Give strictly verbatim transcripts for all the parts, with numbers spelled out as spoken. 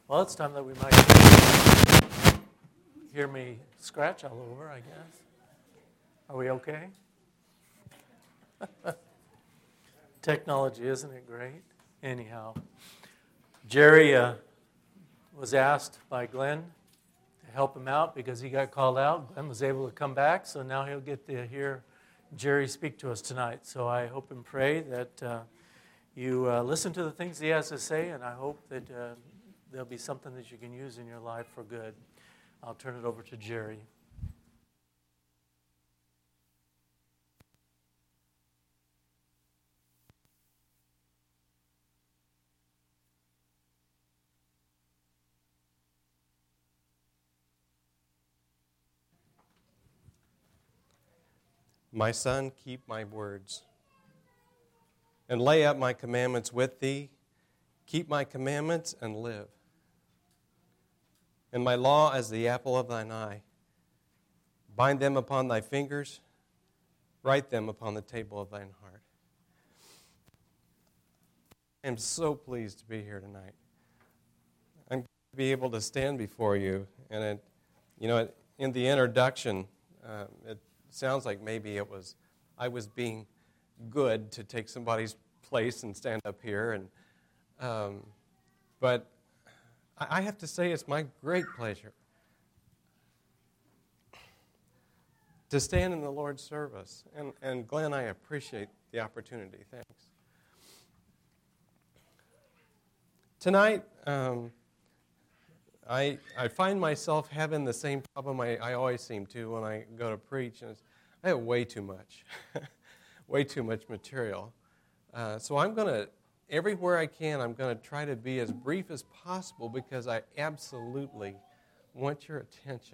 Well, it's time that we might hear me scratch all over, I guess. Are we okay? Technology, isn't it great? Anyhow, Jerry uh, was asked by Glenn to help him out because he got called out. Glenn was able to come back, so now he'll get to hear Jerry speak to us tonight. So I hope and pray that uh, you uh, listen to the things he has to say, and I hope that uh, there'll be something that you can use in your life for good. I'll turn it over to Jerry. My son, keep my words, and lay up my commandments with thee. Keep my commandments and live. And my law as the apple of thine eye. Bind them upon thy fingers, write them upon the table of thine heart. I am so pleased to be here tonight. I'm going to be able to stand before you, and it, you know, in the introduction, uh, it sounds like maybe it was I was being good to take somebody's place and stand up here, and um, but I have to say it's my great pleasure to stand in the Lord's service. And, and Glenn, I appreciate the opportunity. Thanks. Tonight, um, I I find myself having the same problem I, I always seem to when I go to preach. And it's, I have way too much, way too much material. Uh, so I'm going to, everywhere I can, I'm going to try to be as brief as possible because I absolutely want your attention.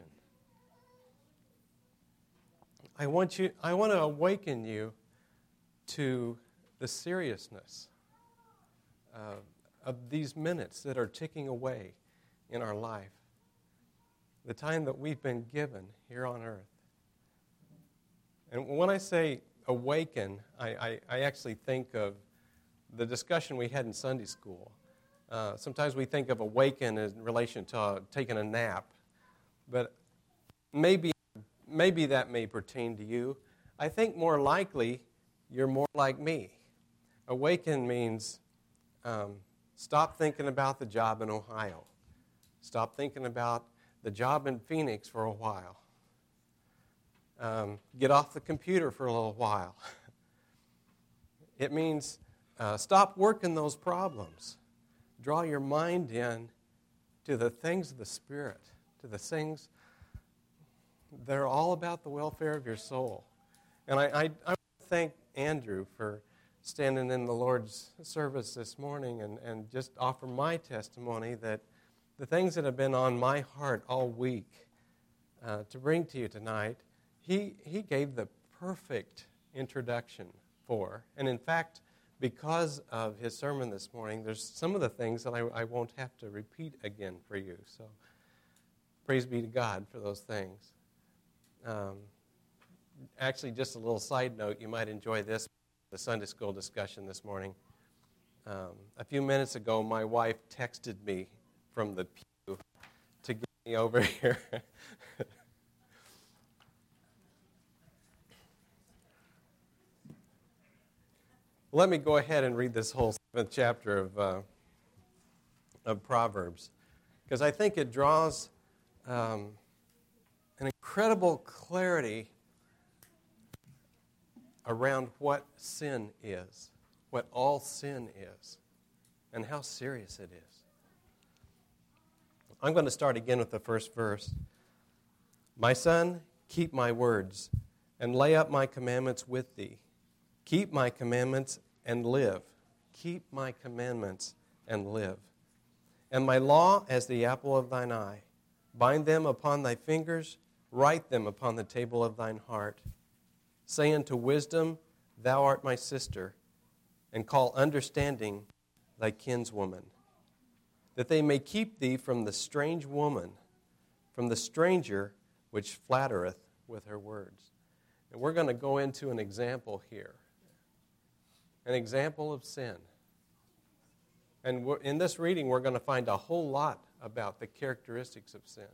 I want you. I want to awaken you to the seriousness uh, of these minutes that are ticking away in our life, the time that we've been given here on earth. And when I say awaken, I, I, I actually think of the discussion we had in Sunday school. Uh, sometimes we think of awaken in relation to uh, taking a nap, but maybe maybe that may pertain to you. I think more likely you're more like me. Awaken means um, stop thinking about the job in Ohio. Stop thinking about the job in Phoenix for a while. Um, get off the computer for a little while. It means uh, stop working those problems. Draw your mind in to the things of the Spirit, to the things that are all about the welfare of your soul. And I, I, I want to thank Andrew for standing in the Lord's service this morning and, and just offer my testimony that the things that have been on my heart all week uh, to bring to you tonight, he, he gave the perfect introduction for. And in fact, because of his sermon this morning, there's some of the things that I, I won't have to repeat again for you. So praise be to God for those things. Um, actually, just a little side note, you might enjoy this, the Sunday school discussion this morning. Um, a few minutes ago, my wife texted me from the pew to get me over here. Let me go ahead and read this whole seventh chapter of, uh, of Proverbs, because I think it draws um, an incredible clarity around what sin is, what all sin is, and how serious it is. I'm going to start again with the first verse. My son, keep my words, and lay up my commandments with thee. Keep my commandments and live. Keep my commandments and live. And my law as the apple of thine eye. Bind them upon thy fingers, write them upon the table of thine heart. Say unto wisdom, thou art my sister, and call understanding thy kinswoman, that they may keep thee from the strange woman, from the stranger which flattereth with her words. And we're going to go into an example here. An example of sin. And we're, in this reading, we're going to find a whole lot about the characteristics of sin.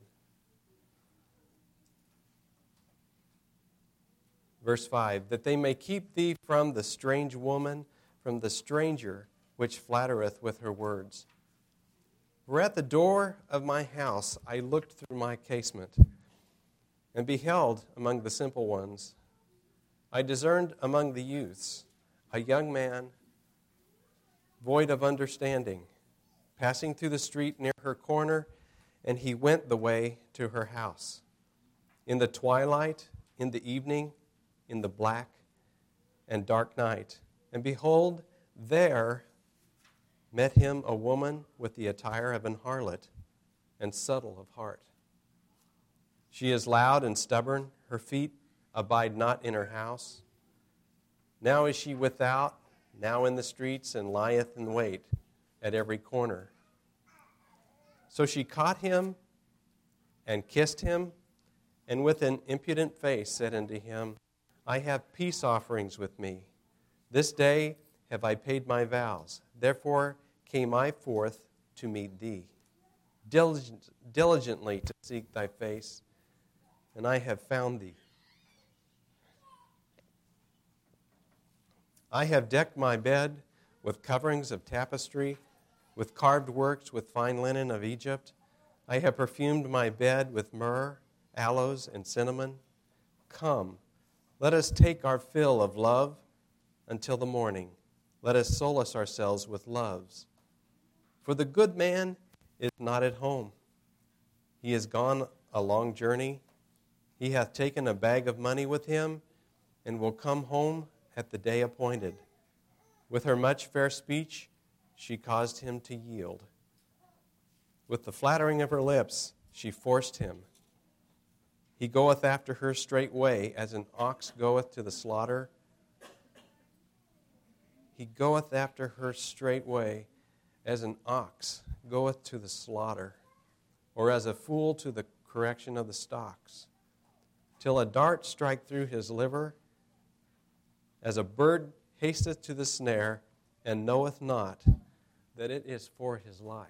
Verse five, that they may keep thee from the strange woman, from the stranger which flattereth with her words. For at the door of my house I looked through my casement, and beheld among the simple ones. I discerned among the youths a young man void of understanding, passing through the street near her corner, and he went the way to her house. In the twilight, in the evening, in the black and dark night. And behold, there met him a woman with the attire of an harlot and subtle of heart. She is loud and stubborn. Her feet abide not in her house. Now is she without, now in the streets, and lieth in wait at every corner. So she caught him and kissed him, and with an impudent face said unto him, I have peace offerings with me. This day have I paid my vows. Therefore came I forth to meet thee, diligent, diligently to seek thy face, and I have found thee. I have decked my bed with coverings of tapestry, with carved works, with fine linen of Egypt. I have perfumed my bed with myrrh, aloes, and cinnamon. Come, let us take our fill of love until the morning. Let us solace ourselves with loves. For the good man is not at home. He is gone a long journey. He hath taken a bag of money with him, and will come home at the day appointed. With her much fair speech, she caused him to yield. With the flattering of her lips, she forced him. He goeth after her straightway, as an ox goeth to the slaughter. He goeth after her straightway, as an ox goeth to the slaughter, or as a fool to the correction of the stocks, till a dart strike through his liver, as a bird hasteth to the snare, and knoweth not that it is for his life.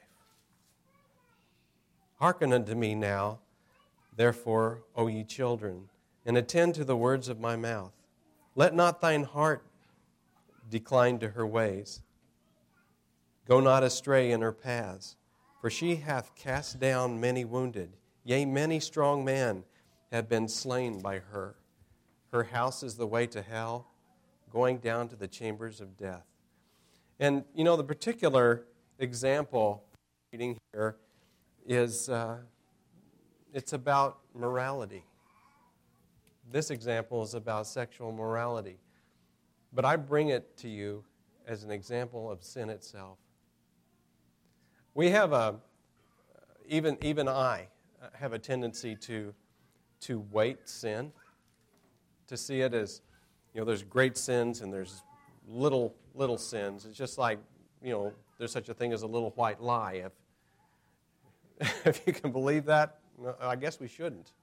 Hearken unto me now, therefore, O ye children, and attend to the words of my mouth. Let not thine heart decline to her ways. Go not astray in her paths, for she hath cast down many wounded. Yea, many strong men have been slain by her. Her house is the way to hell, going down to the chambers of death. And, you know, the particular example reading here is, uh, it's about morality. This example is about sexual morality. But I bring it to you as an example of sin itself. We have a, even even I have a tendency to to weight sin, to see it as, you know, there's great sins and there's little little sins. It's just like, you know, there's such a thing as a little white lie. If if you can believe that, I guess we shouldn't.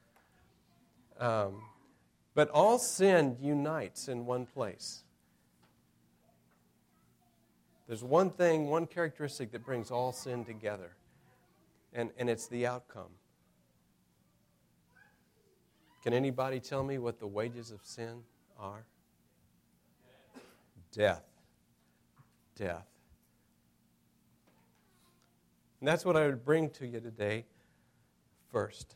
Um, but all sin unites in one place. There's one thing, one characteristic that brings all sin together, and, and it's the outcome. Can anybody tell me what the wages of sin are? Death. Death. And that's what I would bring to you today first.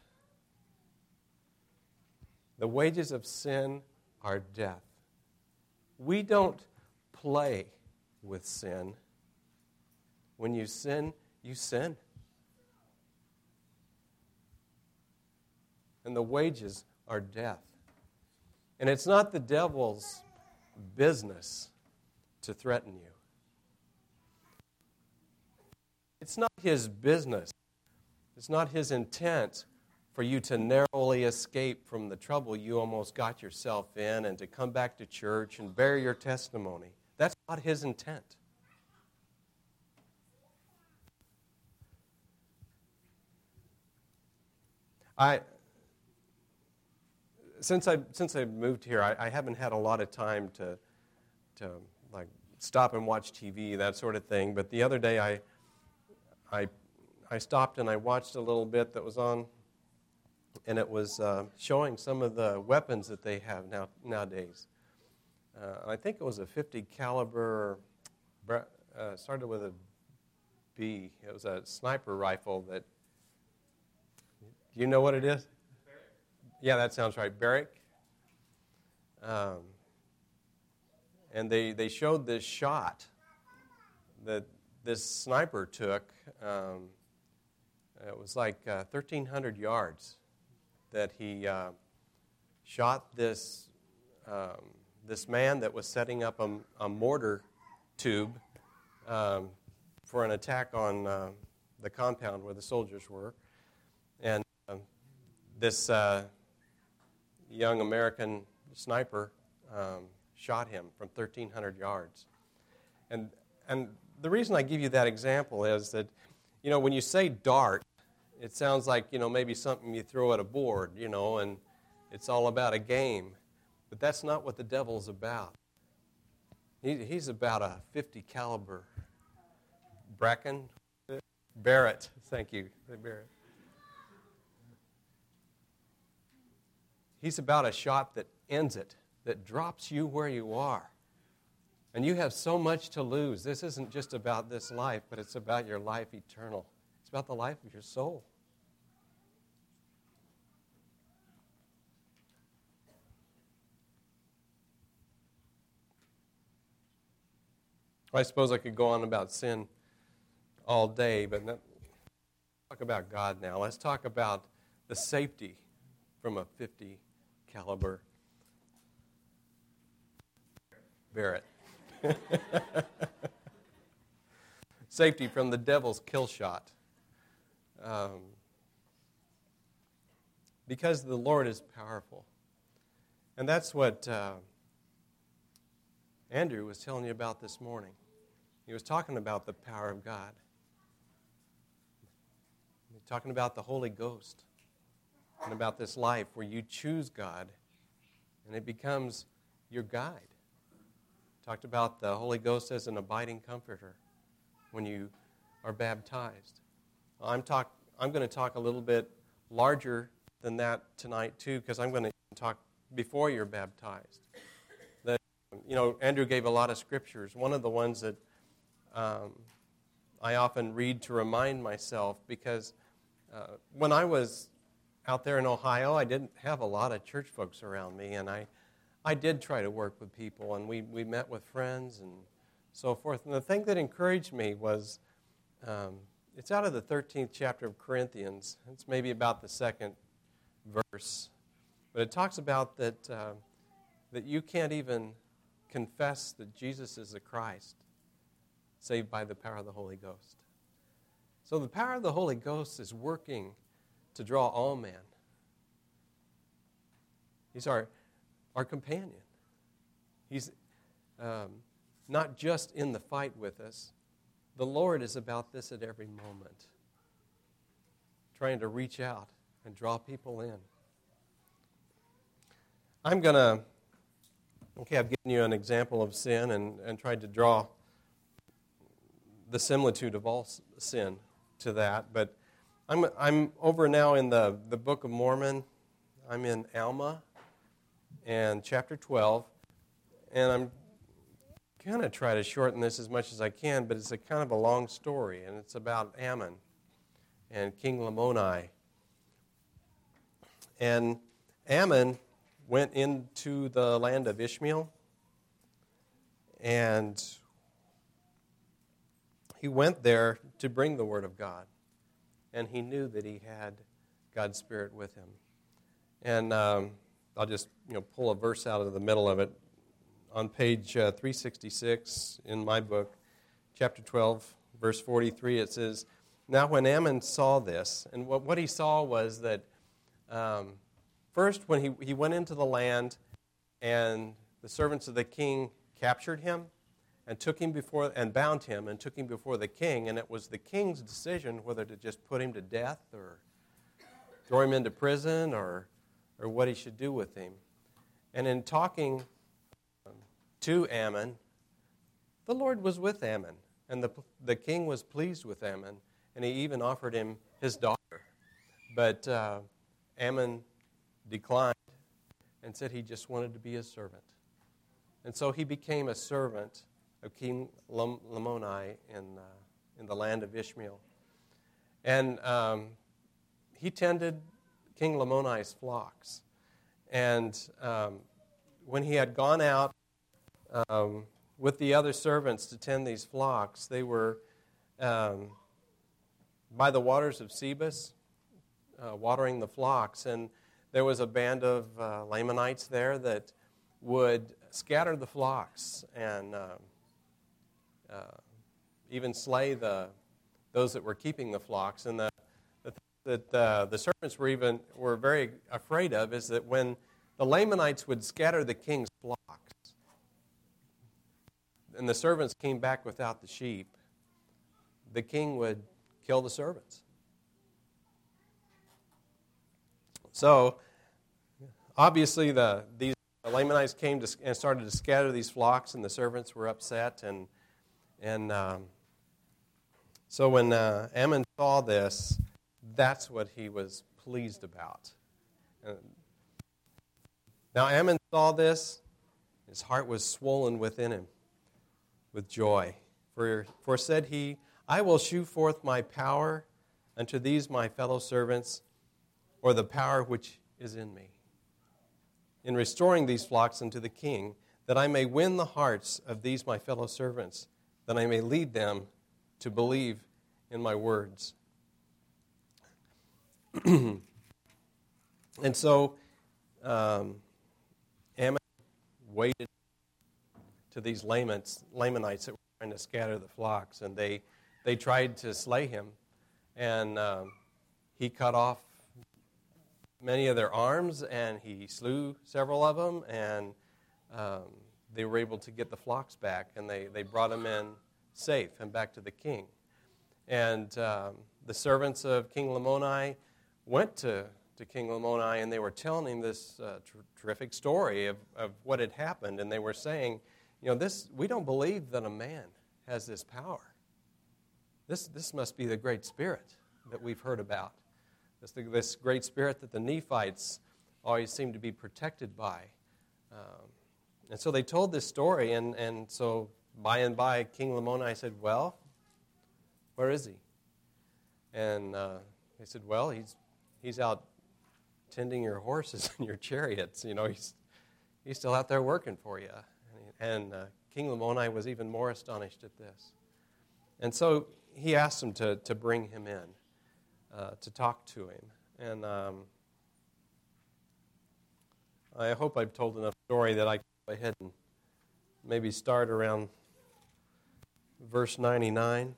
The wages of sin are death. We don't play with sin. When you sin, you sin. And the wages are death. And it's not the devil's business to threaten you. It's not his business. It's not his intent for you to narrowly escape from the trouble you almost got yourself in and to come back to church and bear your testimony. That's not his intent. I, since I since I moved here, I, I haven't had a lot of time to to like stop and watch T V, that sort of thing. But the other day I, I, I stopped and I watched a little bit that was on, and it was uh, showing some of the weapons that they have now nowadays. Uh, I think it was a fifty caliber, uh, started with a B. It was a sniper rifle that, do you know what it is? Barrick. Yeah, that sounds right, Barrick. Um, and they, they showed this shot that this sniper took. Um, it was like uh, thirteen hundred yards that he uh, shot this um, this man that was setting up a, a mortar tube um, for an attack on uh, the compound where the soldiers were. And um, this uh, young American sniper um, shot him from thirteen hundred yards. And and the reason I give you that example is that, you know, when you say dart, it sounds like, you know, maybe something you throw at a board, you know, and it's all about a game. But that's not what the devil's about. He, he's about a fifty caliber Bracken, Barrett. Thank you, Barrett. He's about a shot that ends it, that drops you where you are. And you have so much to lose. This isn't just about this life, but it's about your life eternal. It's about the life of your soul. I suppose I could go on about sin all day, but let's talk about God now. Let's talk about the safety from a fifty caliber Barrett. Safety from the devil's kill shot. Um, because the Lord is powerful. And that's what uh, Andrew was telling you about this morning. He was talking about the power of God. He was talking about the Holy Ghost and about this life where you choose God and it becomes your guide. Talked about the Holy Ghost as an abiding comforter when you are baptized. I'm talk. I'm going to talk a little bit larger than that tonight too, because I'm going to talk before you're baptized. That you know, Andrew gave a lot of scriptures. One of the ones that um, I often read to remind myself, because uh, when I was out there in Ohio, I didn't have a lot of church folks around me, and I. I did try to work with people, and we, we met with friends and so forth. And the thing that encouraged me was, um, it's out of the thirteenth chapter of Corinthians. It's maybe about the second verse. But it talks about that, uh, that you can't even confess that Jesus is the Christ, saved by the power of the Holy Ghost. So the power of the Holy Ghost is working to draw all men. He's our... our companion. He's um, not just in the fight with us. The Lord is about this at every moment, trying to reach out and draw people in. I'm going to, okay, I've given you an example of sin and, and tried to draw the similitude of all sin to that, but I'm, I'm over now in the, the Book of Mormon. I'm in Alma. And chapter twelve, and I'm going to try to shorten this as much as I can, but it's a kind of a long story, and it's about Ammon and King Lamoni. And Ammon went into the land of Ishmael, and he went there to bring the word of God, and he knew that he had God's Spirit with him. And um, I'll just you know pull a verse out of the middle of it. On page uh, three sixty-six in my book, chapter twelve, verse forty-three, it says, "Now when Ammon saw this," and what, what he saw was that um, first when he, he went into the land and the servants of the king captured him and took him before and bound him and took him before the king, and it was the king's decision whether to just put him to death or throw him into prison or or what he should do with him. And in talking to Ammon, the Lord was with Ammon, and the, the king was pleased with Ammon, and he even offered him his daughter. But uh, Ammon declined and said he just wanted to be a servant. And so he became a servant of King Lamoni in, uh, in the land of Ishmael. And um, he tended King Lamoni's flocks. And um, when he had gone out um, with the other servants to tend these flocks, they were um, by the waters of Sebus, uh, watering the flocks. And there was a band of uh, Lamanites there that would scatter the flocks and uh, uh, even slay the those that were keeping the flocks. And the, the thing that uh, the servants were even were very afraid of is that when the Lamanites would scatter the king's flocks, and the servants came back without the sheep, the king would kill the servants. So, obviously, the these the Lamanites came to, and started to scatter these flocks, and the servants were upset. And and um, so when uh, Ammon saw this, that's what he was pleased about. And now Ammon saw this; his heart was swollen within him with joy. For for said he, I will shew forth my power unto these my fellow servants, or the power which is in me, in restoring these flocks unto the king, that I may win the hearts of these my fellow servants, that I may lead them to believe in my words. And so um, Ammon waited to these Lamanites, Lamanites that were trying to scatter the flocks, and they, they tried to slay him, and um, he cut off many of their arms, and he slew several of them, and um, they were able to get the flocks back, and they, they brought them in safe and back to the king. And um, the servants of King Lamoni went to, to King Lamoni, and they were telling him this uh, ter- terrific story of, of what had happened, and they were saying, you know, this we don't believe that a man has this power. This, this must be the Great Spirit that we've heard about. This, this great spirit that the Nephites always seem to be protected by. Um, and so they told this story, and, and so by and by, King Lamoni said, well, where is he? And uh, they said, well, he's he's out tending your horses and your chariots. You know, he's, he's still out there working for you. And, and uh, King Lamoni was even more astonished at this. And so he asked him to, to bring him in. Uh, to talk to him. And um, I hope I've told enough story that I can go ahead and maybe start around verse ninety-nine.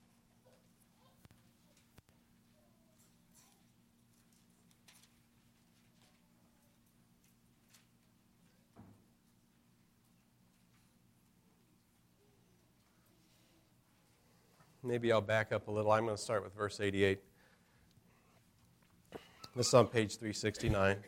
Maybe I'll back up a little. I'm going to start with verse eighty-eight. This is on page three sixty-nine.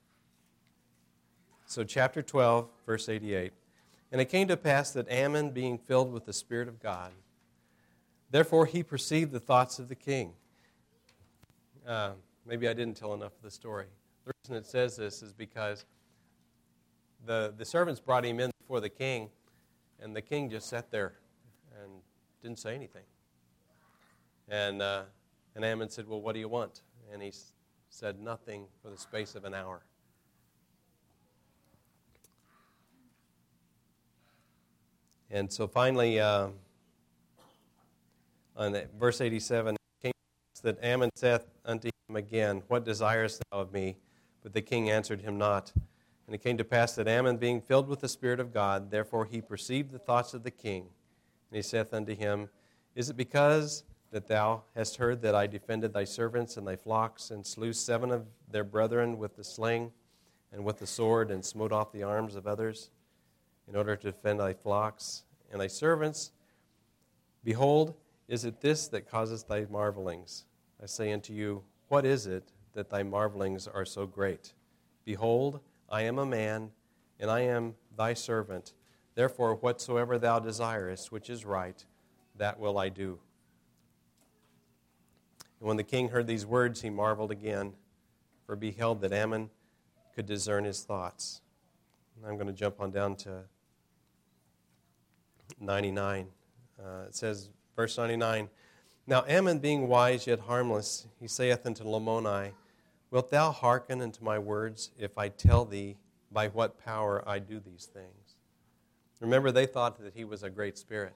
So chapter twelve, verse eighty-eight. And it came to pass that Ammon, being filled with the Spirit of God, therefore he perceived the thoughts of the king. Uh, maybe I didn't tell enough of the story. The reason it says this is because the, the servants brought him in before the king, and the king just sat there and didn't say anything. And, uh, and Ammon said, well, what do you want? And he said nothing for the space of an hour. And so finally, uh, on verse eighty-seven, it came to pass that Ammon saith unto him again, what desirest thou of me? But the king answered him not. And it came to pass that Ammon, being filled with the Spirit of God, therefore he perceived the thoughts of the king. And he saith unto him, is it because that thou hast heard that I defended thy servants and thy flocks, and slew seven of their brethren with the sling and with the sword, and smote off the arms of others, in order to defend thy flocks and thy servants? Behold, is it this that causeth thy marvelings? I say unto you, what is it that thy marvelings are so great? Behold, I am a man, and I am thy servant. Therefore, whatsoever thou desirest, which is right, that will I do. And when the king heard these words, he marveled again, for beheld that Ammon could discern his thoughts. And I'm going to jump on down to ninety-nine. Uh, it says, verse ninety-nine, Now Ammon, being wise yet harmless, he saith unto Lamoni, Wilt thou hearken unto my words, if I tell thee by what power I do these things? Remember, they thought that he was a great spirit.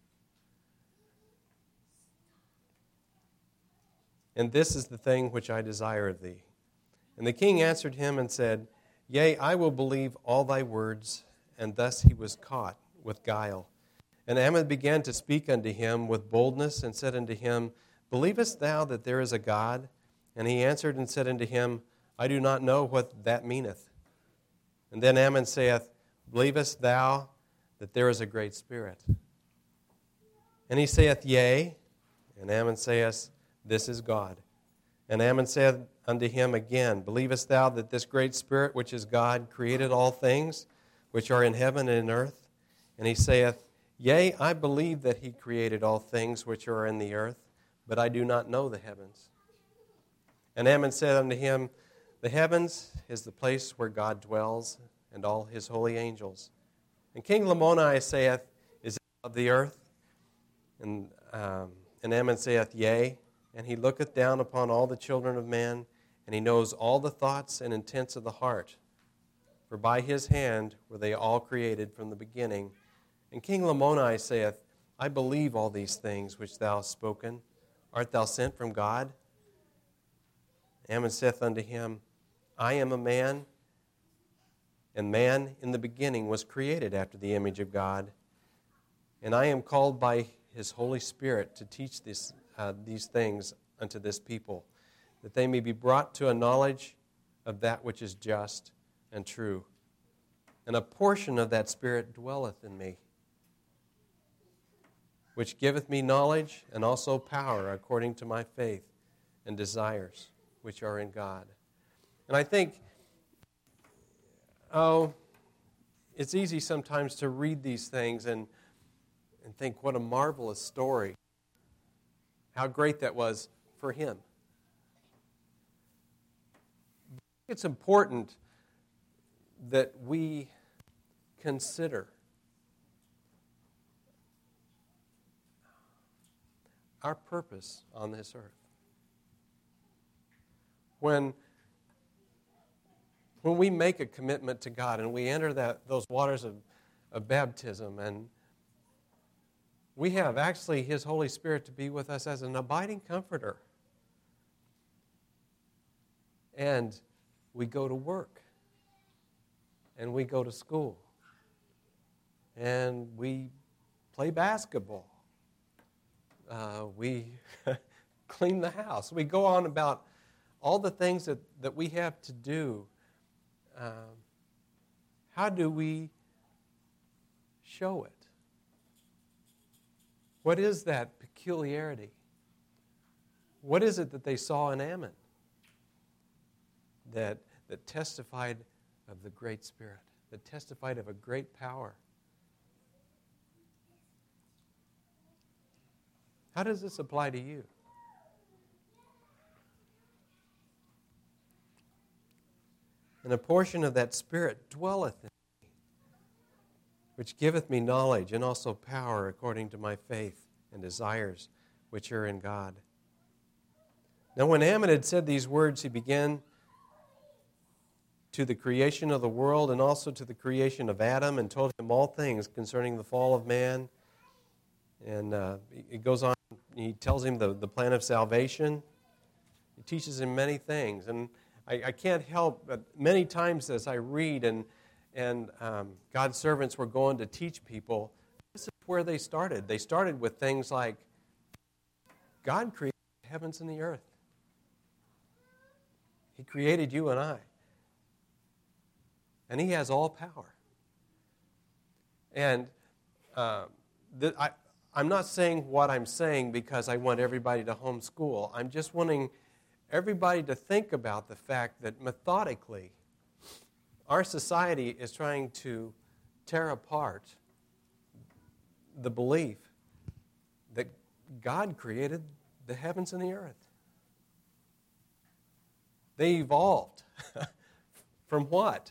And this is the thing which I desire of thee. And the king answered him and said, Yea, I will believe all thy words. And thus he was caught with guile. And Ammon began to speak unto him with boldness, and said unto him, Believest thou that there is a God? And he answered and said unto him, I do not know what that meaneth. And then Ammon saith, Believest thou that there is a great spirit? And he saith, Yea. And Ammon saith, This is God. And Ammon said unto him again, Believest thou that this great spirit, which is God, created all things which are in heaven and in earth? And he saith, Yea, I believe that he created all things which are in the earth, but I do not know the heavens. And Ammon said unto him, The heavens is the place where God dwells, and all his holy angels. And King Lamoni saith, Is it of the earth? And, um, and Ammon saith, Yea. And he looketh down upon all the children of men, and he knows all the thoughts and intents of the heart. For by his hand were they all created from the beginning. And King Lamoni saith, I believe all these things which thou hast spoken. Art thou sent from God? Ammon saith unto him, I am a man, and man in the beginning was created after the image of God. And I am called by his Holy Spirit to teach this, uh, these things unto this people, that they may be brought to a knowledge of that which is just and true. And a portion of that Spirit dwelleth in me, which giveth me knowledge and also power according to my faith and desires which are in God. And I think, oh, it's easy sometimes to read these things and, and think, what a marvelous story. How great that was for him. It's important that we consider our purpose on this earth. When, when we make a commitment to God and we enter that, those waters of, of baptism, and we have actually his Holy Spirit to be with us as an abiding comforter. And we go to work. And we go to school. And we play basketball. Uh, we clean the house. We go on about all the things that, that we have to do. Um, how do we show it? What is that peculiarity? What is it that they saw in Ammon that, that testified of the great Spirit, that testified of a great power? How does this apply to you? And a portion of that Spirit dwelleth in me, which giveth me knowledge and also power according to my faith and desires which are in God. Now when Ammon had said these words, he began to the creation of the world and also to the creation of Adam, and told him all things concerning the fall of man. And uh, it goes on, he tells him the, the plan of salvation. He teaches him many things. And I, I can't help, but many times as I read and, and um, God's servants were going to teach people, this is where they started. They started with things like, God created the heavens and the earth. He created you and I. And he has all power. And uh, the, I, I'm not saying what I'm saying because I want everybody to homeschool. I'm just wanting everybody to think about the fact that methodically our society is trying to tear apart the belief that God created the heavens and the earth. They evolved from what?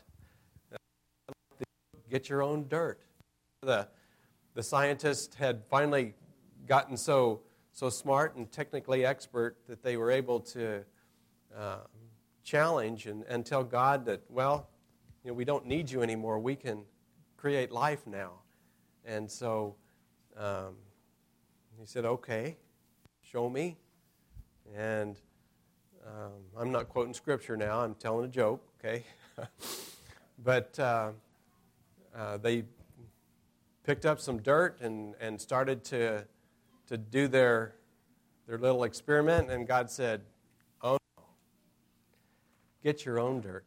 Get your own dirt. The, the scientists had finally gotten so, so smart and technically expert that they were able to uh, challenge and, and tell God that, well, you know, we don't need you anymore. We can create life now. And so um, he said, okay, show me. And um, I'm not quoting scripture now. I'm telling a joke, okay? but uh, uh, they picked up some dirt and, and started to, to do their, their little experiment. And God said, oh, no. Get your own dirt.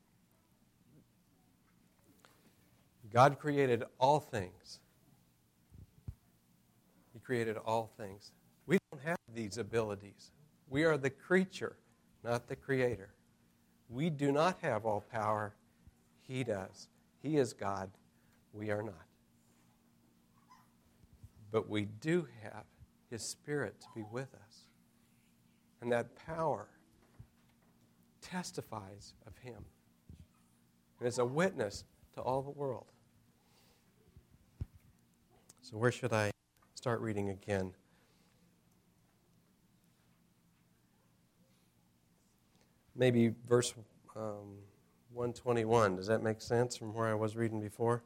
God created all things. He created all things. We don't have these abilities. We are the creature, not the creator. We do not have all power. He does. He is God. We are not. But we do have His Spirit to be with us. And that power testifies of Him. And is a witness to all the world. So where should I start reading again? Maybe verse um, one twenty-one. Does that make sense from where I was reading before?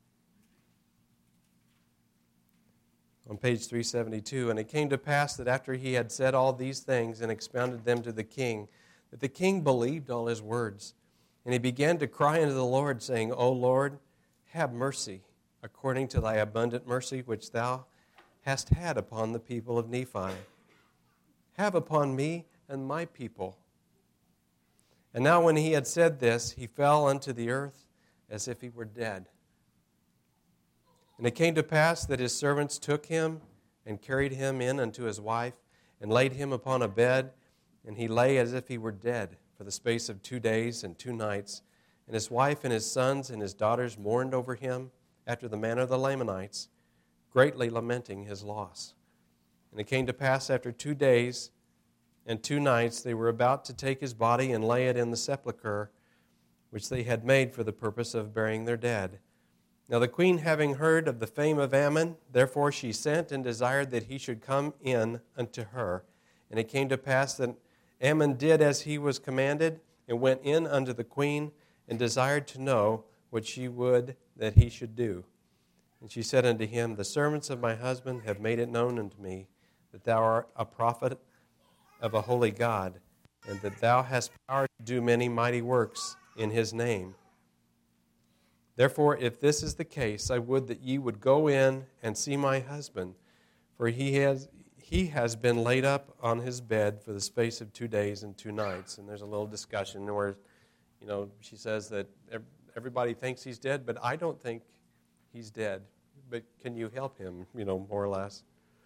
On page three seventy-two, and it came to pass that after he had said all these things and expounded them to the king, that the king believed all his words. And he began to cry unto the Lord, saying, O Lord, have mercy, according to thy abundant mercy which thou hast had upon the people of Nephi. Have upon me and my people. And now when he had said this, he fell unto the earth as if he were dead. And it came to pass that his servants took him and carried him in unto his wife, and laid him upon a bed, and he lay as if he were dead for the space of two days and two nights. And his wife and his sons and his daughters mourned over him after the manner of the Lamanites, greatly lamenting his loss. And it came to pass after two days and two nights they were about to take his body and lay it in the sepulchre which they had made for the purpose of burying their dead. Now the queen, having heard of the fame of Ammon, therefore she sent and desired that he should come in unto her. And it came to pass that Ammon did as he was commanded, and went in unto the queen, and desired to know what she would that he should do. And she said unto him, The servants of my husband have made it known unto me that thou art a prophet of a holy God, and that thou hast power to do many mighty works in his name. Therefore, if this is the case, I would that ye would go in and see my husband, for he has he has been laid up on his bed for the space of two days and two nights. And there's a little discussion where, you know, she says that everybody thinks he's dead, but I don't think he's dead. But can you help him, you know, more or less?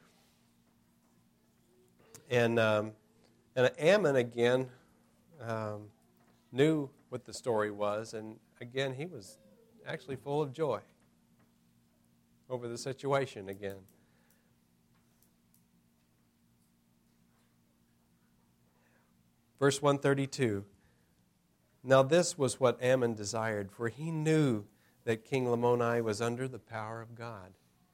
And um, and Ammon, again, um, knew what the story was, and again, he was actually full of joy over the situation again. Verse one thirty-two. Now this was what Ammon desired, for he knew that King Lamoni was under the power of God.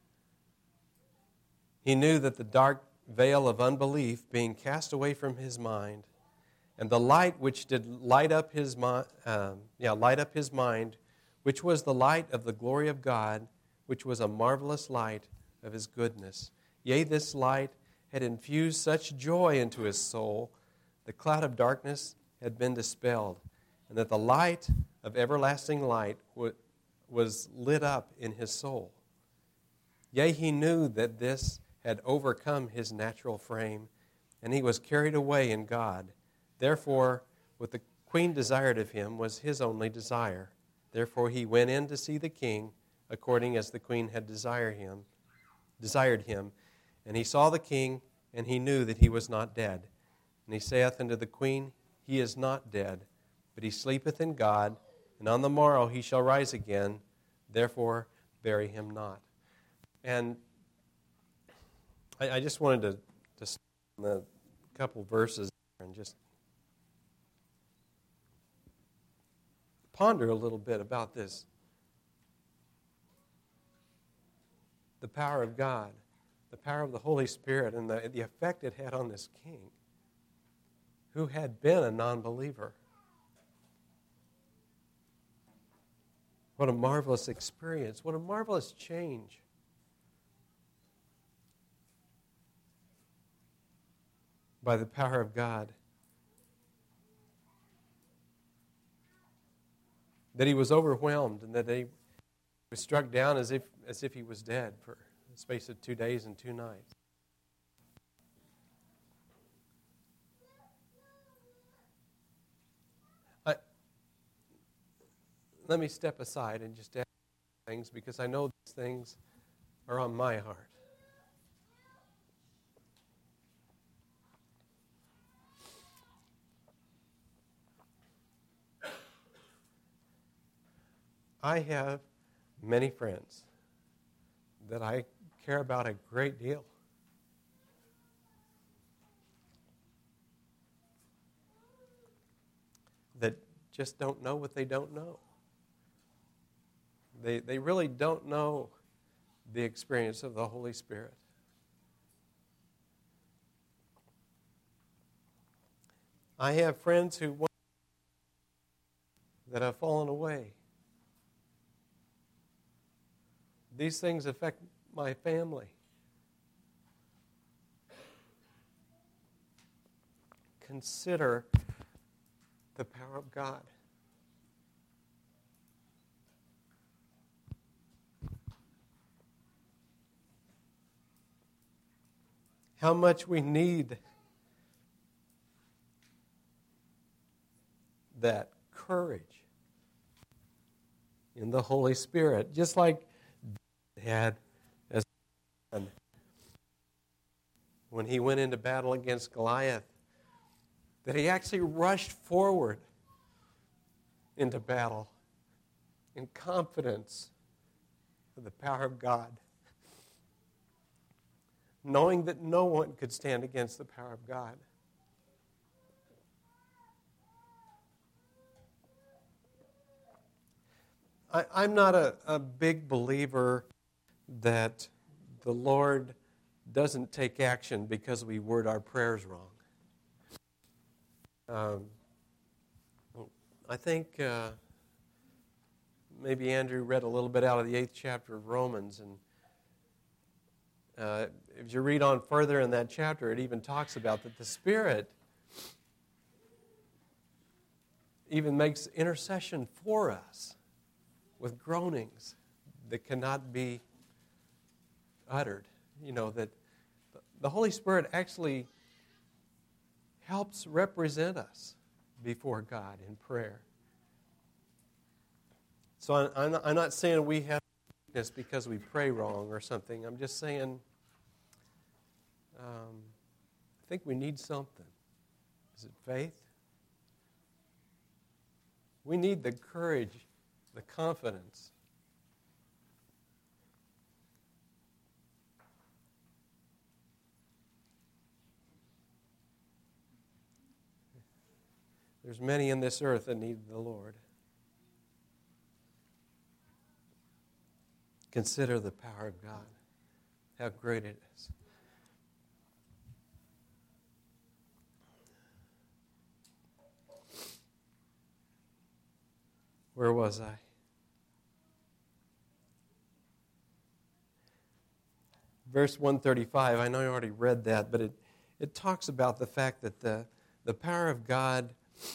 He knew that the dark veil of unbelief being cast away from his mind, and the light which did light up his mind, um, yeah, light up his mind, which was the light of the glory of God, which was a marvelous light of his goodness. Yea, this light had infused such joy into his soul, the cloud of darkness had been dispelled, and that the light of everlasting light was lit up in his soul. Yea, he knew that this had overcome his natural frame, and he was carried away in God. Therefore, what the queen desired of him was his only desire. Therefore he went in to see the king, according as the queen had desired him, desired him. And he saw the king, and he knew that he was not dead. And he saith unto the queen, He is not dead, but he sleepeth in God, and on the morrow he shall rise again. Therefore bury him not. And I, I just wanted to, to start on the couple verses and just ponder a little bit about this. The power of God, the power of the Holy Spirit, and the, the effect it had on this king who had been a non-believer. What a marvelous experience. What a marvelous change. By the power of God. That he was overwhelmed and that he was struck down as if, as if he was dead for the space of two days and two nights. I, let me step aside and just ask things because I know these things are on my heart. I have many friends that I care about a great deal. That just don't know what they don't know. They, they really don't know the experience of the Holy Spirit. I have friends who that have fallen away. These things affect my family. Consider the power of God. How much we need that courage in the Holy Spirit, just like had as when he went into battle against Goliath, that he actually rushed forward into battle in confidence of the power of God, knowing that no one could stand against the power of God. I, I'm not a, a big believer that the Lord doesn't take action because we word our prayers wrong. Um, I think uh, maybe Andrew read a little bit out of the eighth chapter of Romans, and uh, if you read on further in that chapter, it even talks about that the Spirit even makes intercession for us with groanings that cannot be uttered. You know, that the Holy Spirit actually helps represent us before God in prayer. So I'm, I'm not saying we have weakness because we pray wrong or something. I'm just saying um, I think we need something. Is it faith? We need the courage, the confidence. There's many in this earth that need the Lord. Consider the power of God, how great it is. Where was I? Verse one thirty-five, I know you already read that, but it, it talks about the fact that the, the power of God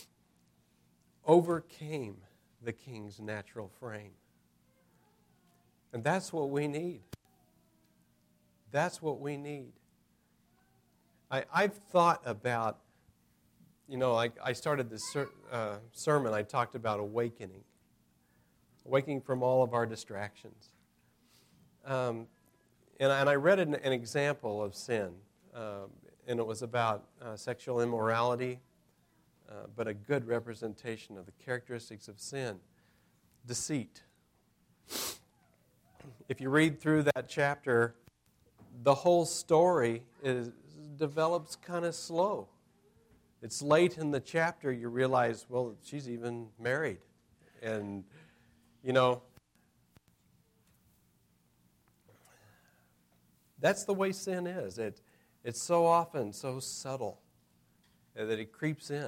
overcame the king's natural frame. And that's what we need. That's what we need. I, I've thought about, you know, I, I started this ser- uh, sermon, I talked about awakening. Awakening from all of our distractions. Um, and, and I read an, an example of sin, um, and it was about uh, sexual immorality, uh, but a good representation of the characteristics of sin. Deceit. If you read through that chapter, the whole story is develops kind of slow. It's late in the chapter you realize, well, she's even married. And, you know, that's the way sin is. It, it's so often so subtle that it creeps in.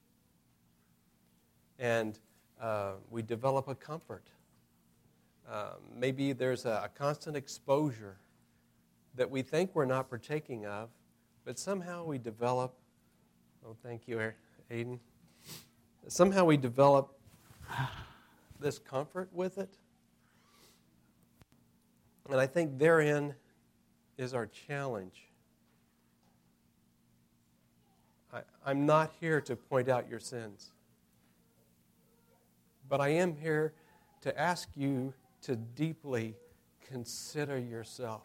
And uh, we develop a comfort. Uh, maybe there's a, a constant exposure that we think we're not partaking of, but somehow we develop, oh, thank you, Aiden. Somehow we develop this comfort with it. And I think therein is our challenge. I, I'm not here to point out your sins, but I am here to ask you to deeply consider yourself.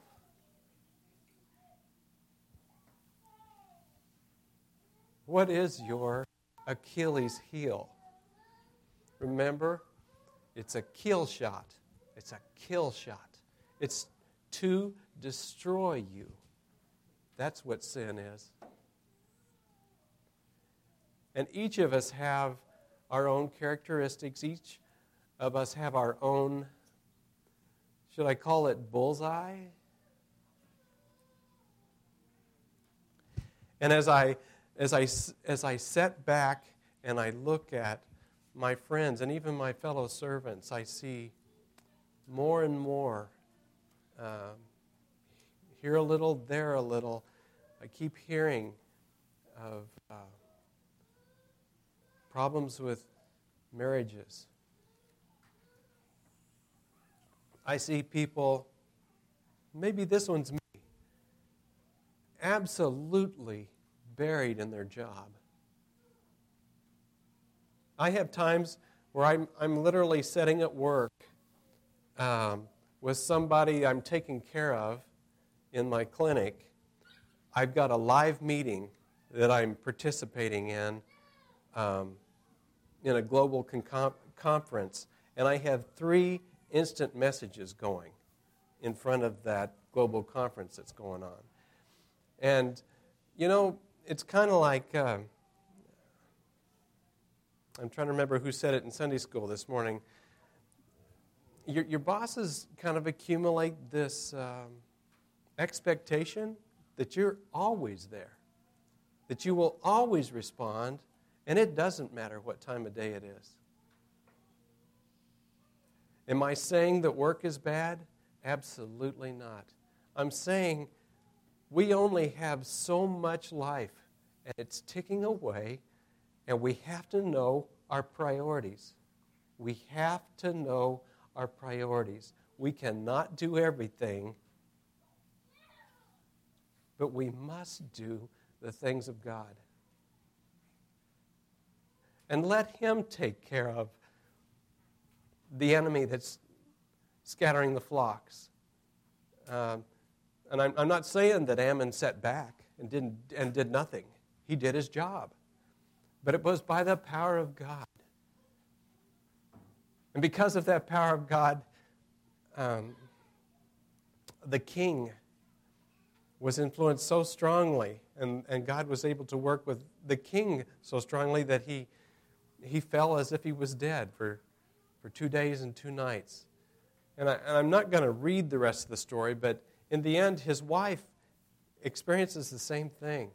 What is your Achilles heel? Remember, it's a kill shot. It's a kill shot. It's to destroy you. That's what sin is. And each of us have our own characteristics. Each of us have our own, should I call it bullseye? And as I As I, as I sit back and I look at my friends and even my fellow servants, I see more and more, uh, here a little, there a little. I keep hearing of uh, problems with marriages. I see people, maybe this one's me, absolutely buried in their job. I have times where I'm, I'm literally sitting at work um, with somebody I'm taking care of in my clinic. I've got a live meeting that I'm participating in um, in a global con- conference, and I have three instant messages going in front of that global conference that's going on. And, you know, it's kind of like, uh, I'm trying to remember who said it in Sunday school this morning. Your, your bosses kind of accumulate this um, expectation that you're always there, that you will always respond, and it doesn't matter what time of day it is. Am I saying that work is bad? Absolutely not. I'm saying we only have so much life, and it's ticking away, and we have to know our priorities. We have to know our priorities. We cannot do everything, but we must do the things of God. And let Him take care of the enemy that's scattering the flocks. Um, And I'm, I'm not saying that Ammon sat back and didn't and did nothing. He did his job. But it was by the power of God. And because of that power of God, um, the king was influenced so strongly, and, and God was able to work with the king so strongly that he he fell as if he was dead for, for two days and two nights. And, I, and I'm not going to read the rest of the story, but in the end, his wife experiences the same thing.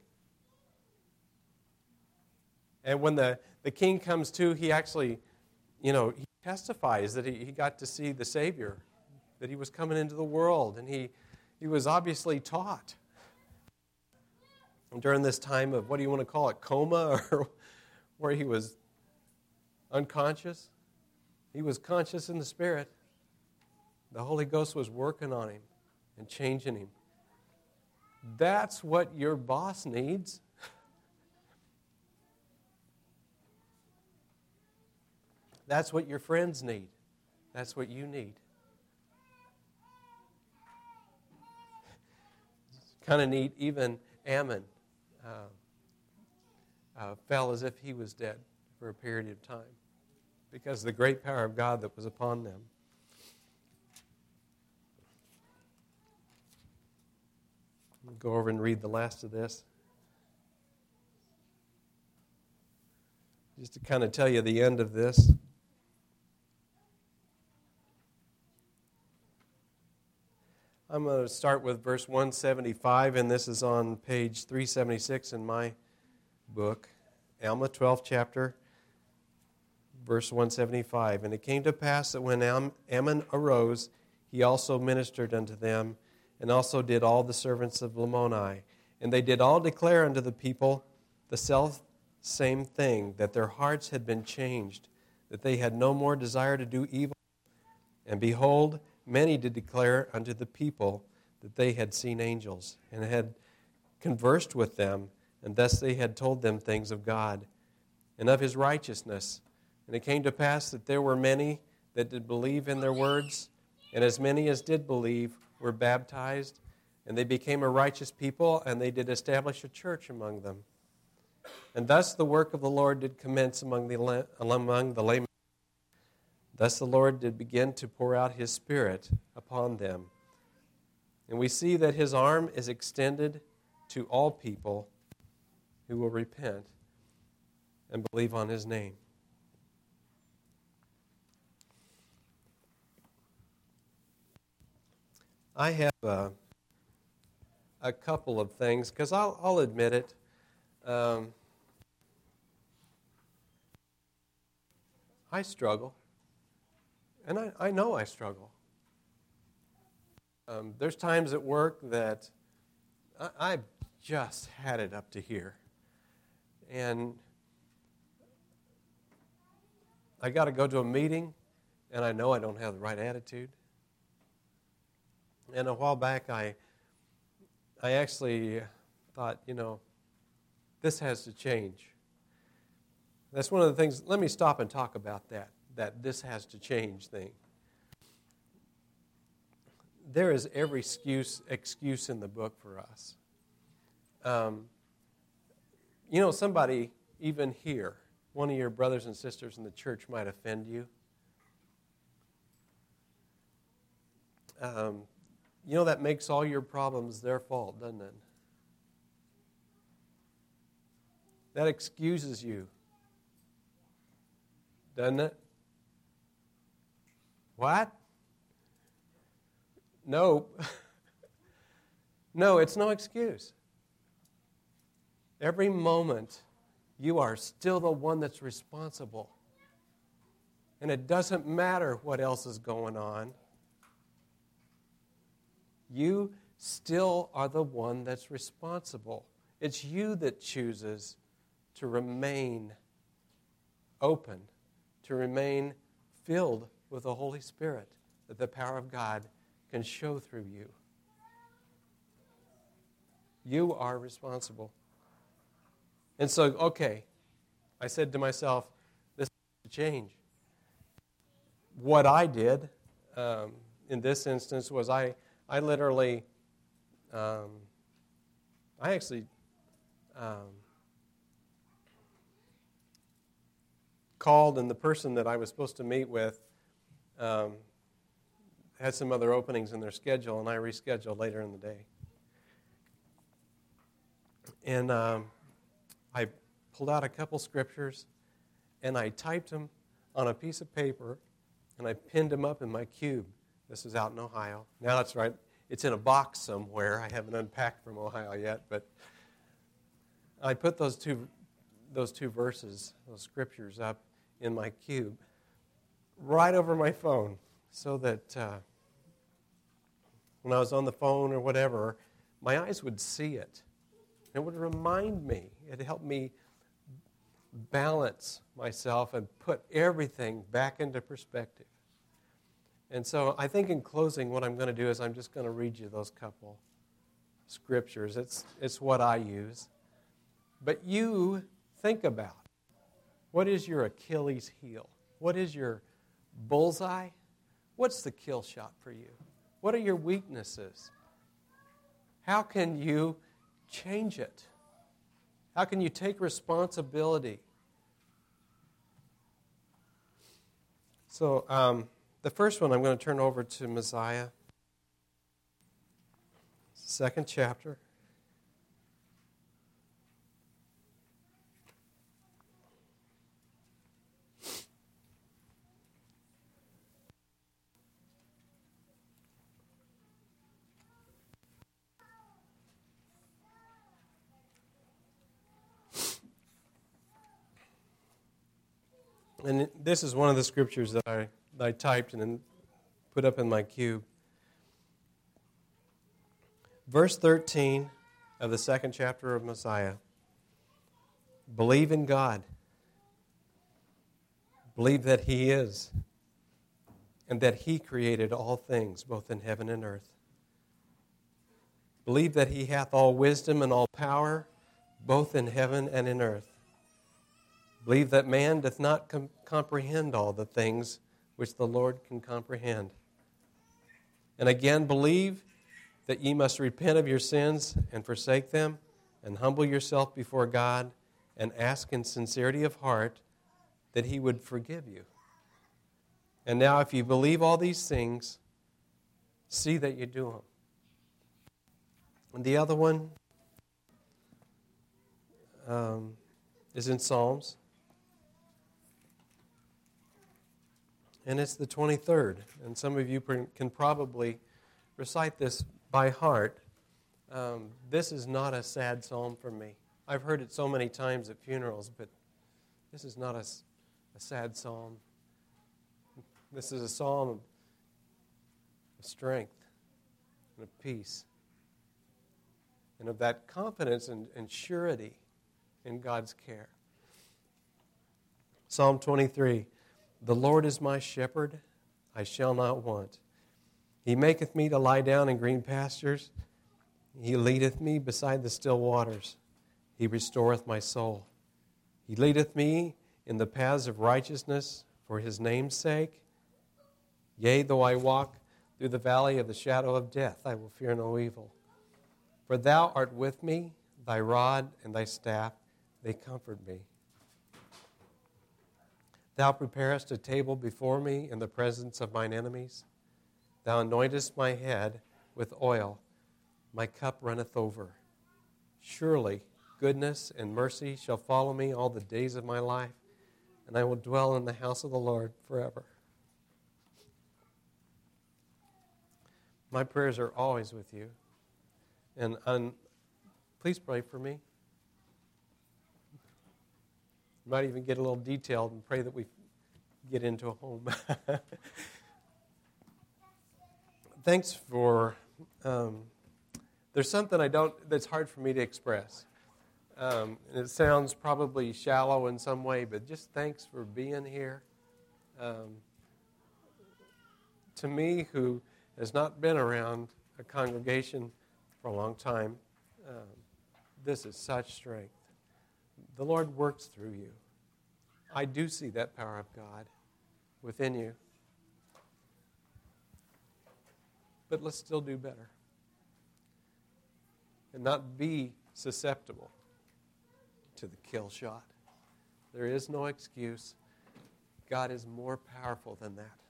And when the, the king comes to, he actually, you know, he testifies that he, he got to see the Savior, that he was coming into the world, and he, he was obviously taught. And during this time of, what do you want to call it, coma, or where he was unconscious, he was conscious in the Spirit. The Holy Ghost was working on him and changing him. That's what your boss needs. That's what your friends need. That's what you need. It's kind of neat. Even Ammon uh, uh, fell as if he was dead for a period of time because of the great power of God that was upon them. Go over and read the last of this. Just to kind of tell you the end of this. I'm going to start with verse one seventy-five, and this is on page three seventy-six in my book, Alma, twelfth chapter, verse one seventy-five. And it came to pass that when Am- Ammon arose, he also ministered unto them, and also did all the servants of Lamoni. And they did all declare unto the people the self same thing, that their hearts had been changed, that they had no more desire to do evil. And behold, many did declare unto the people that they had seen angels, and had conversed with them, and thus they had told them things of God, and of his righteousness. And it came to pass that there were many that did believe in their words, and as many as did believe were baptized, and they became a righteous people, and they did establish a church among them. And thus the work of the Lord did commence among the among the laymen. Thus the Lord did begin to pour out his Spirit upon them. And we see that his arm is extended to all people who will repent and believe on his name. I have a, a couple of things, because I'll, I'll admit it. Um, I struggle. And I, I know I struggle. Um, there's times at work that I, I've just had it up to here. And I got to go to a meeting, and I know I don't have the right attitude. And a while back, I, I actually thought, you know, this has to change. That's one of the things. Let me stop and talk about that. That this has to change thing. There is every excuse, excuse in the book for us. Um, you know, somebody, even here, one of your brothers and sisters in the church might offend you. Um, you know, that makes all your problems their fault, doesn't it? That excuses you, doesn't it? What? No. No, it's no excuse. Every moment, you are still the one that's responsible. And it doesn't matter what else is going on. You still are the one that's responsible. It's you that chooses to remain open, to remain filled with the Holy Spirit, that the power of God can show through you. You are responsible. And so, okay, I said to myself, this has to change. What I did um, in this instance was I, I literally, um, I actually um, called, and the person that I was supposed to meet with um, had some other openings in their schedule, and I rescheduled later in the day. And um, I pulled out a couple scriptures, and I typed them on a piece of paper, and I pinned them up in my cube. This is out in Ohio. Now that's right. It's in a box somewhere. I haven't unpacked from Ohio yet, but I put those two, those two verses, those scriptures up in my cube, right over my phone, so that uh, when I was on the phone or whatever, my eyes would see it. It would remind me. It helped me balance myself and put everything back into perspective. And so I think in closing, what I'm going to do is I'm just going to read you those couple scriptures. It's, it's what I use. But you think about, what is your Achilles heel? What is your bullseye? What's the kill shot for you? What are your weaknesses? How can you change it? How can you take responsibility? So um, the first one I'm going to turn over to Mosiah, second chapter. And this is one of the scriptures that I, that I typed and then put up in my cube. Verse thirteen of the second chapter of Mosiah. Believe in God. Believe that He is, and that He created all things, both in heaven and earth. Believe that He hath all wisdom and all power, both in heaven and in earth. Believe that man doth not com- comprehend all the things which the Lord can comprehend. And again, believe that ye must repent of your sins and forsake them, and humble yourself before God, and ask in sincerity of heart that He would forgive you. And now, if you believe all these things, see that you do them. And the other one um, is in Psalms. And it's the twenty-third. And some of you can probably recite this by heart. Um, this is not a sad psalm for me. I've heard it so many times at funerals, but this is not a, a sad psalm. This is a psalm of, of strength and of peace and of that confidence and, and surety in God's care. Psalm twenty-three, the Lord is my shepherd, I shall not want. He maketh me to lie down in green pastures. He leadeth me beside the still waters. He restoreth my soul. He leadeth me in the paths of righteousness for His name's sake. Yea, though I walk through the valley of the shadow of death, I will fear no evil. For Thou art with me, Thy rod and Thy staff, they comfort me. Thou preparest a table before me in the presence of mine enemies. Thou anointest my head with oil. My cup runneth over. Surely goodness and mercy shall follow me all the days of my life, and I will dwell in the house of the Lord forever. My prayers are always with you. And um, please pray for me. You might even get a little detailed and pray that we get into a home. Thanks for, um, there's something I don't, that's hard for me to express. Um, and it sounds probably shallow in some way, but just thanks for being here. Um, to me, who has not been around a congregation for a long time, um, this is such strength. The Lord works through you. I do see that power of God within you. But let's still do better. And not be susceptible to the kill shot. There is no excuse. God is more powerful than that.